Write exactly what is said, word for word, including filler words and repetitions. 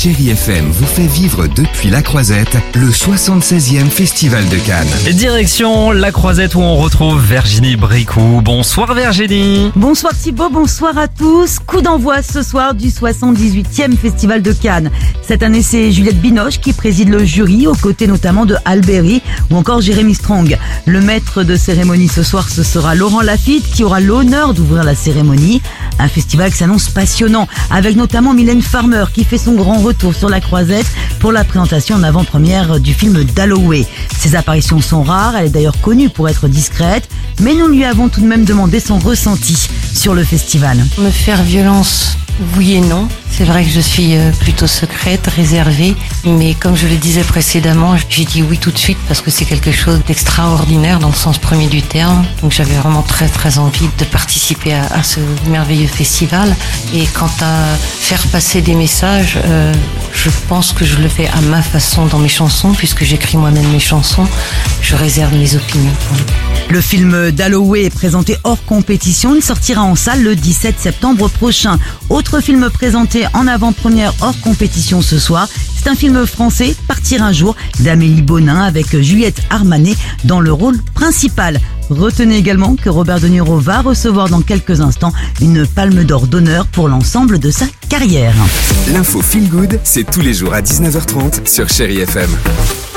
Chérie F M vous fait vivre depuis La Croisette le soixante-seizième Festival de Cannes. Direction La Croisette où on retrouve Virginie Bricou. Bonsoir Virginie. Bonsoir Thibaut, bonsoir à tous. Coup d'envoi ce soir du soixante-dix-huitième Festival de Cannes. Cette année, c'est Juliette Binoche qui préside le jury, aux côtés notamment de Halle Berry ou encore Jeremy Strong. Le maître de cérémonie ce soir, ce sera Laurent Lafitte qui aura l'honneur d'ouvrir la cérémonie. Un festival qui s'annonce passionnant, avec notamment Mylène Farmer qui fait son grand retour sur La Croisette pour la présentation en avant-première du film Dalloway. Ses apparitions sont rares, elle est d'ailleurs connue pour être discrète, mais nous lui avons tout de même demandé son ressenti sur le festival. Me faire violence, oui et non. C'est vrai que je suis plutôt secrète, réservée, mais comme je le disais précédemment, j'ai dit oui tout de suite parce que c'est quelque chose d'extraordinaire dans le sens premier du terme. Donc j'avais vraiment très très envie de participer à, à ce merveilleux festival. Et quant à faire passer des messages, euh, je pense que je le fais à ma façon dans mes chansons, puisque j'écris moi-même mes chansons. Je réserve mes opinions pour lui. Le film Dalloway est présenté hors compétition. Il sortira en salle le dix-sept septembre prochain. Autre film présenté en avant-première hors compétition ce soir, c'est un film français, Partir un jour, d'Amélie Bonin avec Juliette Armanet dans le rôle principal. Retenez également que Robert De Niro va recevoir dans quelques instants une palme d'or d'honneur pour l'ensemble de sa carrière. L'info Feel Good, c'est tous les jours à dix-neuf heures trente sur Chérie F M.